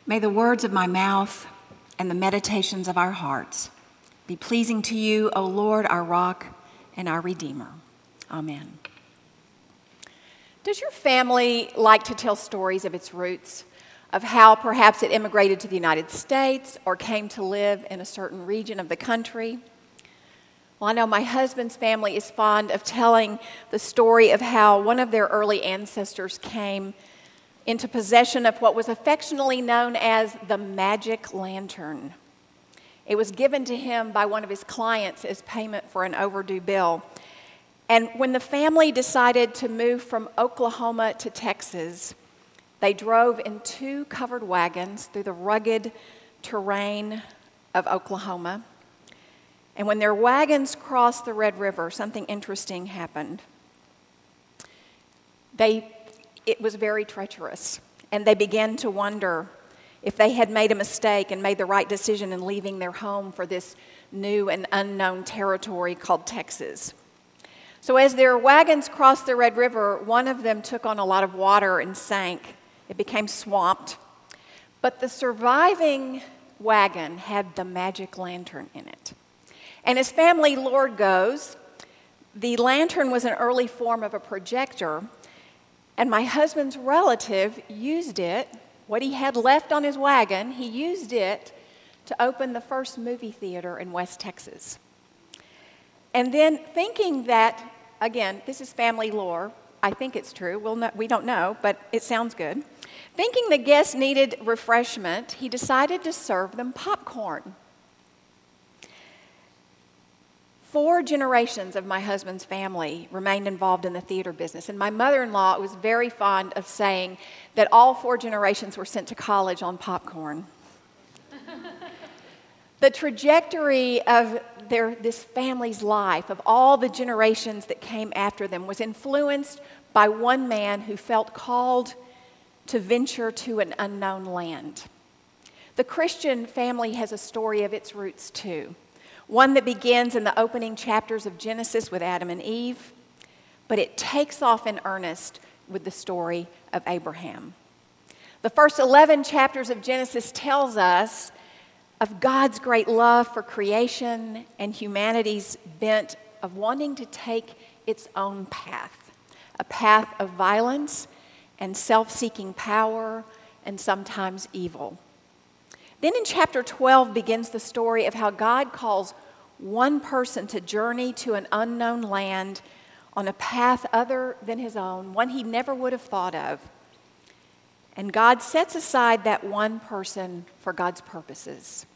May the words of my mouth and the meditations of our hearts be pleasing to you, O Lord, our rock and our Redeemer. Amen. Does your family like to tell stories of its roots, of how perhaps it immigrated to the United States or came to live in a certain region of the country? Well, I know my husband's family is fond of telling the story of how one of their early ancestors came into possession of what was affectionately known as the magic lantern. It was given to him by one of his clients as payment for an overdue bill. And when the family decided to move from Oklahoma to Texas, they drove in 2 covered wagons through the rugged terrain of Oklahoma. And when their wagons crossed the Red River, something interesting happened. It was very treacherous, and they began to wonder if they had made a mistake and made the right decision in leaving their home for this new and unknown territory called Texas. So as their wagons crossed the Red River, one of them took on a lot of water and sank. It became swamped. But the surviving wagon had the magic lantern in it. And as family lore goes, the lantern was an early form of a projector, and my husband's relative used it, what he had left on his wagon, he used it to open the first movie theater in West Texas. And then thinking that, again, this is family lore, I think it's true, we don't know, but it sounds good. Thinking the guests needed refreshment, he decided to serve them popcorn. 4 generations of my husband's family remained involved in the theater business, and my mother-in-law was very fond of saying that all 4 generations were sent to college on popcorn. The trajectory of this family's life, of all the generations that came after them, was influenced by one man who felt called to venture to an unknown land. The Christian family has a story of its roots too. One that begins in the opening chapters of Genesis with Adam and Eve, but it takes off in earnest with the story of Abraham. The first 11 chapters of Genesis tells us of God's great love for creation and humanity's bent of wanting to take its own path, a path of violence and self-seeking power and sometimes evil. Then in chapter 12 begins the story of how God calls one person to journey to an unknown land on a path other than his own, one he never would have thought of. And God sets aside that one person for God's purposes.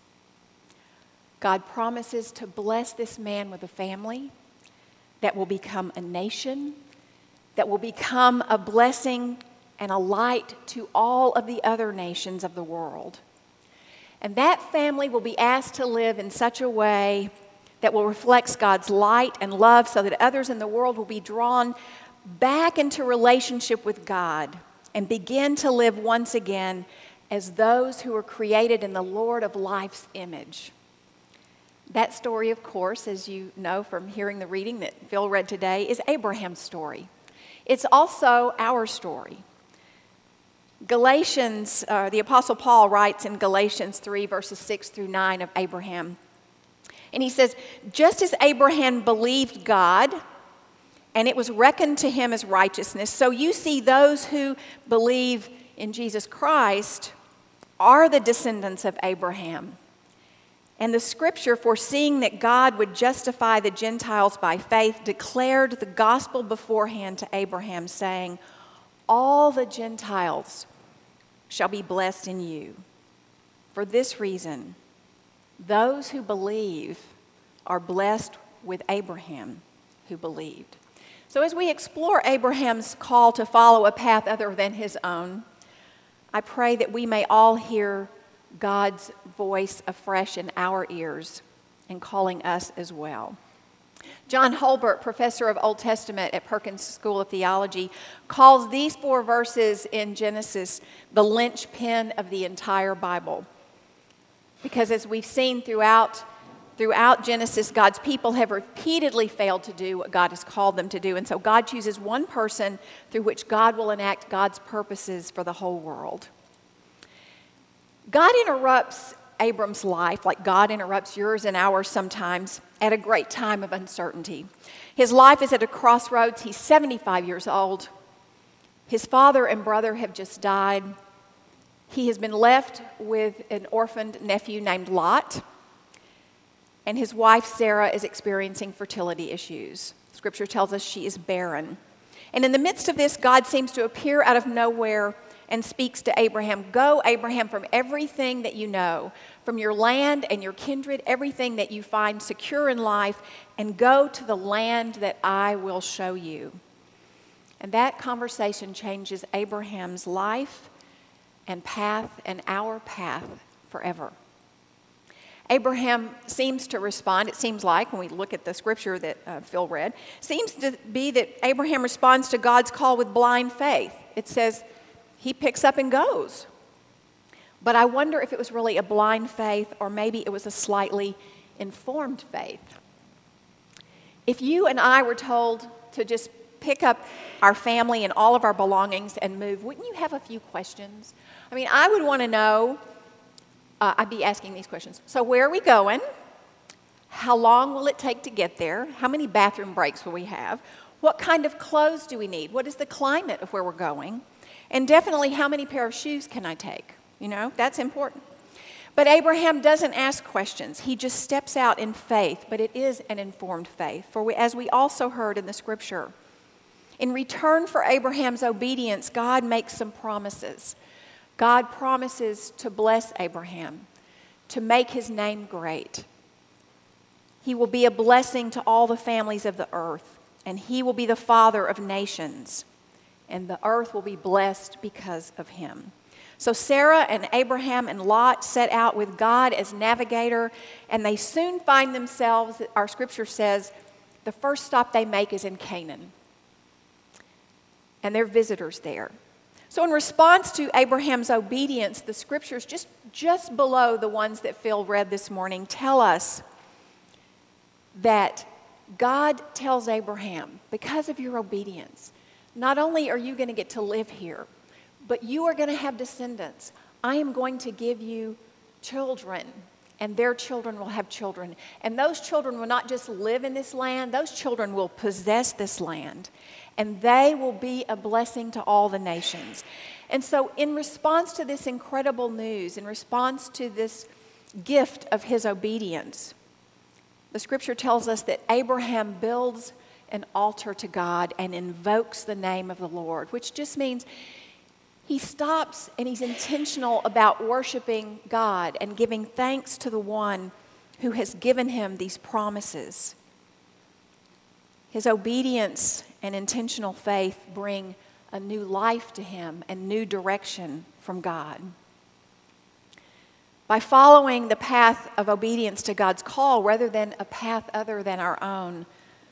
God promises to bless this man with a family that will become a nation, that will become a blessing and a light to all of the other nations of the world. And that family will be asked to live in such a way that will reflect God's light and love so that others in the world will be drawn back into relationship with God and begin to live once again as those who are created in the Lord of life's image. That story, of course, as you know from hearing the reading that Phil read today, is Abraham's story. It's also our story. Galatians, the Apostle Paul writes in Galatians 3, verses 6 through 9 of Abraham. And he says, just as Abraham believed God, and it was reckoned to him as righteousness, so you see those who believe in Jesus Christ are the descendants of Abraham. And the scripture, foreseeing that God would justify the Gentiles by faith, declared the gospel beforehand to Abraham, saying, all the Gentiles shall be blessed in you. For this reason, those who believe are blessed with Abraham who believed. So as we explore Abraham's call to follow a path other than his own, I pray that we may all hear God's voice afresh in our ears and calling us as well. John Holbert, professor of Old Testament at Perkins School of Theology, calls these 4 verses in Genesis the linchpin of the entire Bible. Because as we've seen throughout Genesis, God's people have repeatedly failed to do what God has called them to do. And so God chooses one person through which God will enact God's purposes for the whole world. God interrupts Abram's life, like God interrupts yours and ours sometimes, at a great time of uncertainty. His life is at a crossroads. He's 75 years old. His father and brother have just died. He has been left with an orphaned nephew named Lot, and his wife Sarah is experiencing fertility issues. Scripture tells us she is barren. And in the midst of this, God seems to appear out of nowhere and speaks to Abraham. Go, Abraham, from everything that you know, from your land and your kindred, everything that you find secure in life, and go to the land that I will show you. And that conversation changes Abraham's life and path and our path forever. Abraham seems to respond, it seems like, when we look at the scripture that Phil read, seems to be that Abraham responds to God's call with blind faith. It says he picks up and goes. But I wonder if it was really a blind faith or maybe it was a slightly informed faith. If you and I were told to just pick up our family and all of our belongings and move, wouldn't you have a few questions? I mean, I would want to know, I'd be asking these questions. So where are we going? How long will it take to get there? How many bathroom breaks will we have? What kind of clothes do we need? What is the climate of where we're going? And definitely, how many pair of shoes can I take? You know, that's important. But Abraham doesn't ask questions. He just steps out in faith, but it is an informed faith. For as we also heard in the scripture, in return for Abraham's obedience, God makes some promises. God promises to bless Abraham, to make his name great. He will be a blessing to all the families of the earth, and he will be the father of nations, and the earth will be blessed because of him. So Sarah and Abraham and Lot set out with God as navigator, and they soon find themselves, our scripture says, the first stop they make is in Canaan. And they're visitors there. So in response to Abraham's obedience, the scriptures just below the ones that Phil read this morning tell us that God tells Abraham, because of your obedience, not only are you going to get to live here, but you are going to have descendants. I am going to give you children, and their children will have children. And those children will not just live in this land, those children will possess this land. And they will be a blessing to all the nations. And so in response to this incredible news, in response to this gift of his obedience, the scripture tells us that Abraham builds an altar to God and invokes the name of the Lord, which just means he stops and he's intentional about worshiping God and giving thanks to the one who has given him these promises. His obedience and intentional faith bring a new life to him and new direction from God. By following the path of obedience to God's call rather than a path other than our own,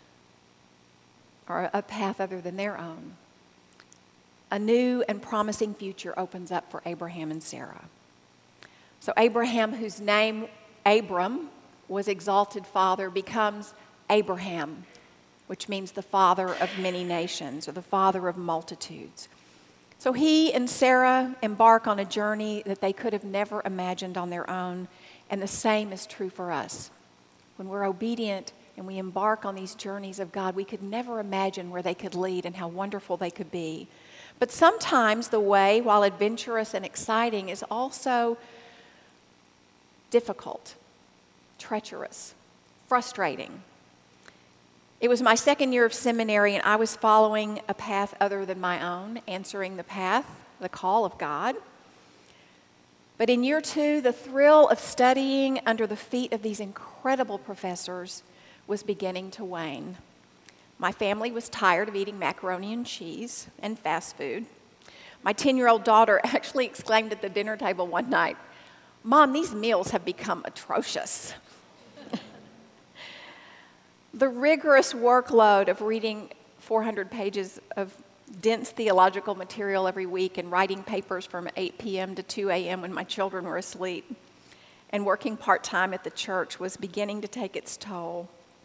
or a path other than their own, a new and promising future opens up for Abraham and Sarah. So Abraham, whose name Abram was exalted father, becomes Abraham, which means the father of many nations, or the father of multitudes. So he and Sarah embark on a journey that they could have never imagined on their own, and the same is true for us. When we're obedient and we embark on these journeys of God, we could never imagine where they could lead and how wonderful they could be. But sometimes the way, while adventurous and exciting, is also difficult, treacherous, frustrating. It was my second year of seminary, and I was following a path other than my own, answering the call of God. But in year 2, the thrill of studying under the feet of these incredible professors was beginning to wane. My family was tired of eating macaroni and cheese and fast food. My 10-year-old daughter actually exclaimed at the dinner table one night, "Mom, these meals have become atrocious." The rigorous workload of reading 400 pages of dense theological material every week and writing papers from 8 p.m. to 2 a.m. when my children were asleep and working part-time at the church was beginning to take its toll.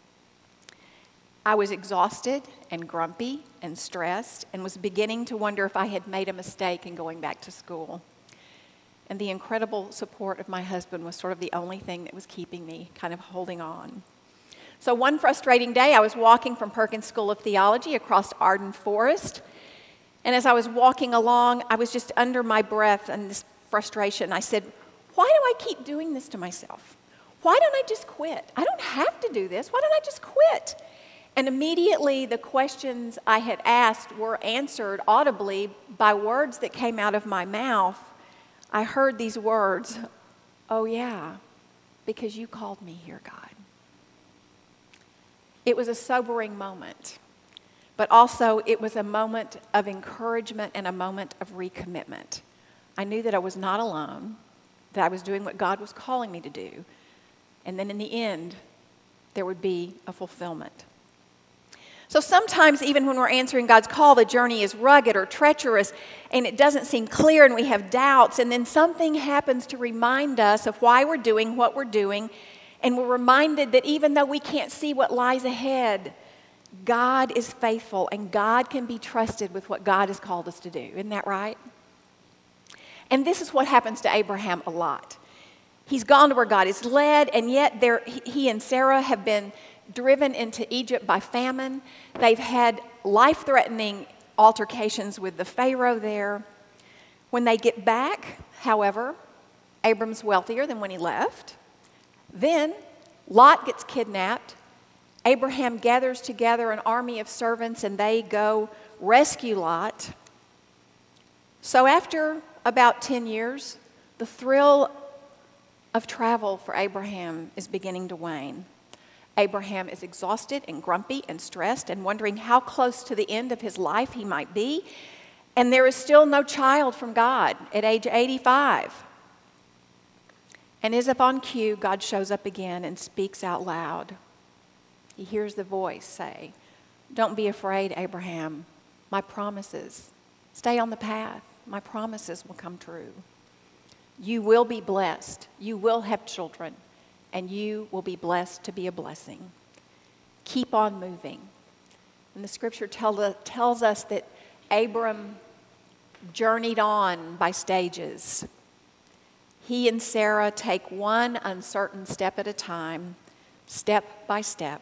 I was exhausted and grumpy and stressed and was beginning to wonder if I had made a mistake in going back to school. and the incredible support of my husband was sort of the only thing that was keeping me kind of holding on. So one frustrating day, I was walking from Perkins School of Theology across Arden Forest, and as I was walking along, I was just under my breath and this frustration. I said, why do I keep doing this to myself? Why don't I just quit? I don't have to do this. Why don't I just quit? And immediately the questions I had asked were answered audibly by words that came out of my mouth. I heard these words, oh yeah, because you called me here, God. It was a sobering moment, but also it was a moment of encouragement and a moment of recommitment. I knew that I was not alone, that I was doing what God was calling me to do, and then in the end, there would be a fulfillment. So sometimes even when we're answering God's call, the journey is rugged or treacherous and it doesn't seem clear and we have doubts, and then something happens to remind us of why we're doing what we're doing, and we're reminded that even though we can't see what lies ahead, God is faithful and God can be trusted with what God has called us to do. Isn't that right? And this is what happens to Abraham a lot. He's gone to where God is led, and yet he and Sarah have been driven into Egypt by famine. They've had life-threatening altercations with the Pharaoh there. When they get back, however, Abram's wealthier than when he left. Then Lot gets kidnapped. Abraham gathers together an army of servants and they go rescue Lot. So after about 10 years, the thrill of travel for Abraham is beginning to wane. Abraham is exhausted and grumpy and stressed and wondering how close to the end of his life he might be. And there is still no child from God at age 85. And as if on cue, God shows up again and speaks out loud. He hears the voice say, "Don't be afraid, Abraham. My promises. Stay on the path. My promises will come true. You will be blessed. You will have children. And you will be blessed to be a blessing. Keep on moving." And the scripture tells us that Abram journeyed on by stages. He and Sarah take one uncertain step at a time, step by step.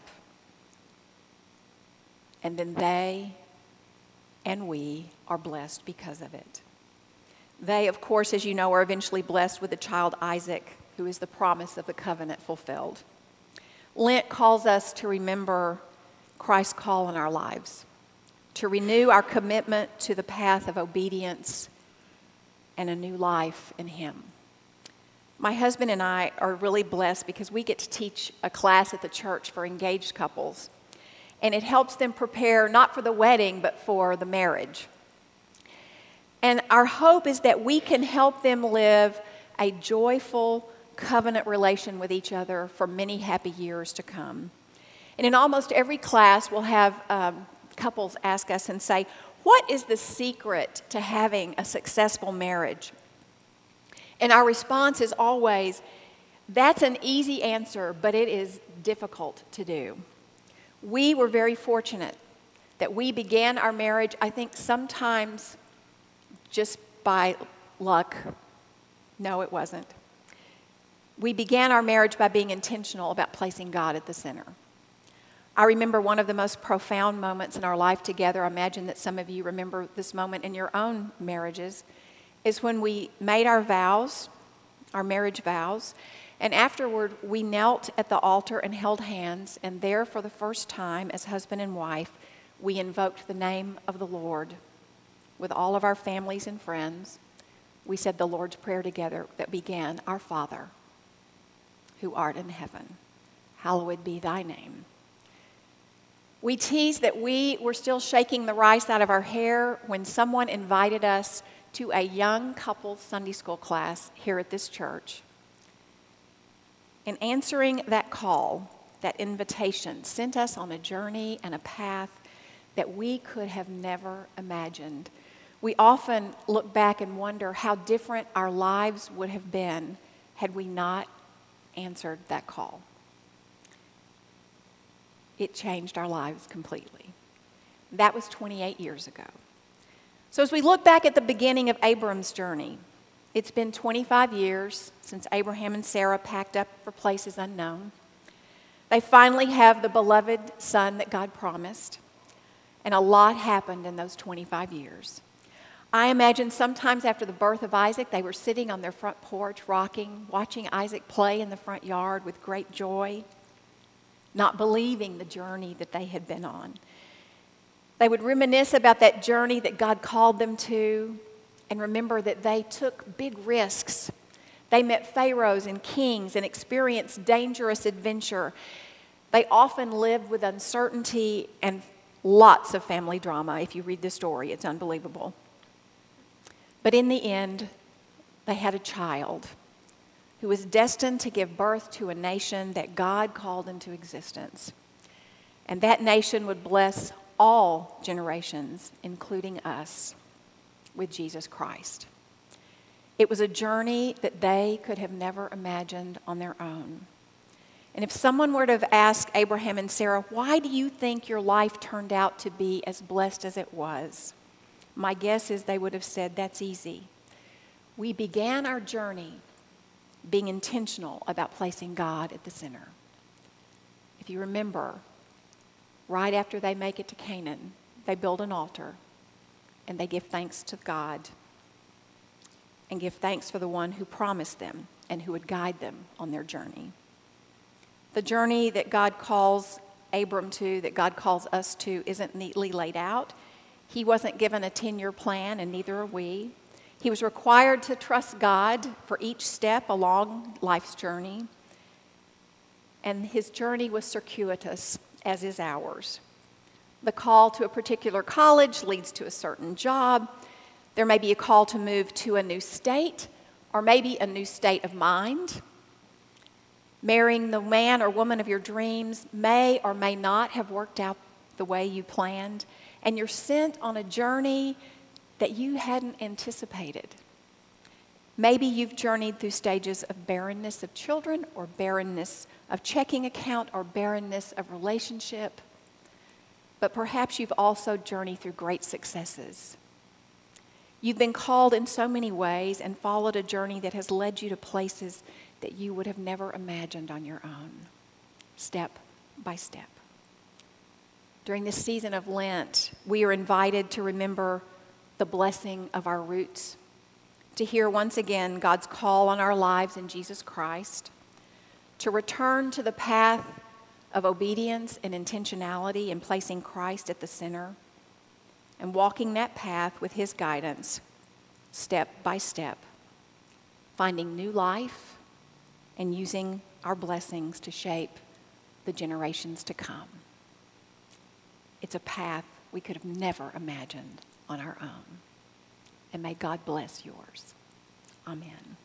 And then they and we are blessed because of it. They, of course, as you know, are eventually blessed with the child Isaac, who is the promise of the covenant fulfilled. Lent calls us to remember Christ's call in our lives, to renew our commitment to the path of obedience and a new life in Him. My husband and I are really blessed because we get to teach a class at the church for engaged couples, and it helps them prepare not for the wedding but for the marriage. And our hope is that we can help them live a joyful covenant relation with each other for many happy years to come. And in almost every class, we'll have couples ask us and say, what is the secret to having a successful marriage? And our response is always, that's an easy answer, but it is difficult to do. We were very fortunate that we began our marriage, I think sometimes just by luck. No, it wasn't. We began our marriage by being intentional about placing God at the center. I remember one of the most profound moments in our life together. I imagine that some of you remember this moment in your own marriages, is when we made our vows, our marriage vows, and afterward we knelt at the altar and held hands, and there for the first time as husband and wife, we invoked the name of the Lord with all of our families and friends. We said the Lord's Prayer together that began, "Our Father, who art in heaven, hallowed be thy name." We teased that we were still shaking the rice out of our hair when someone invited us to a young couple's Sunday school class here at this church. And answering that call, that invitation, sent us on a journey and a path that we could have never imagined. We often look back and wonder how different our lives would have been had we not answered that call. It changed our lives completely. That was 28 years ago. So as we look back at the beginning of Abram's journey, It's been 25 years since Abraham and Sarah packed up for places unknown. They finally have the beloved son that God promised, and a lot happened in those 25 years. I imagine sometimes after the birth of Isaac, they were sitting on their front porch, rocking, watching Isaac play in the front yard with great joy, not believing the journey that they had been on. They would reminisce about that journey that God called them to and remember that they took big risks. They met pharaohs and kings and experienced dangerous adventure. They often lived with uncertainty and lots of family drama. If you read the story, it's unbelievable. But in the end, they had a child who was destined to give birth to a nation that God called into existence. And that nation would bless all generations, including us, with Jesus Christ. It was a journey that they could have never imagined on their own. And if someone were to have asked Abraham and Sarah, why do you think your life turned out to be as blessed as it was? My guess is they would have said, that's easy. We began our journey being intentional about placing God at the center. If you remember, right after they make it to Canaan, they build an altar and they give thanks to God and give thanks for the one who promised them and who would guide them on their journey. The journey that God calls Abram to, that God calls us to, isn't neatly laid out. He wasn't given a 10-year plan, and neither are we. He was required to trust God for each step along life's journey. And his journey was circuitous, as is ours. The call to a particular college leads to a certain job. There may be a call to move to a new state, or maybe a new state of mind. Marrying the man or woman of your dreams may or may not have worked out the way you planned, and you're sent on a journey that you hadn't anticipated. Maybe you've journeyed through stages of barrenness of children, or barrenness of checking account, or barrenness of relationship. But perhaps you've also journeyed through great successes. You've been called in so many ways and followed a journey that has led you to places that you would have never imagined on your own, step by step. During this season of Lent, we are invited to remember the blessing of our roots, to hear once again God's call on our lives in Jesus Christ, to return to the path of obedience and intentionality in placing Christ at the center, and walking that path with his guidance, step by step, finding new life and using our blessings to shape the generations to come. It's a path we could have never imagined on our own. And may God bless yours. Amen.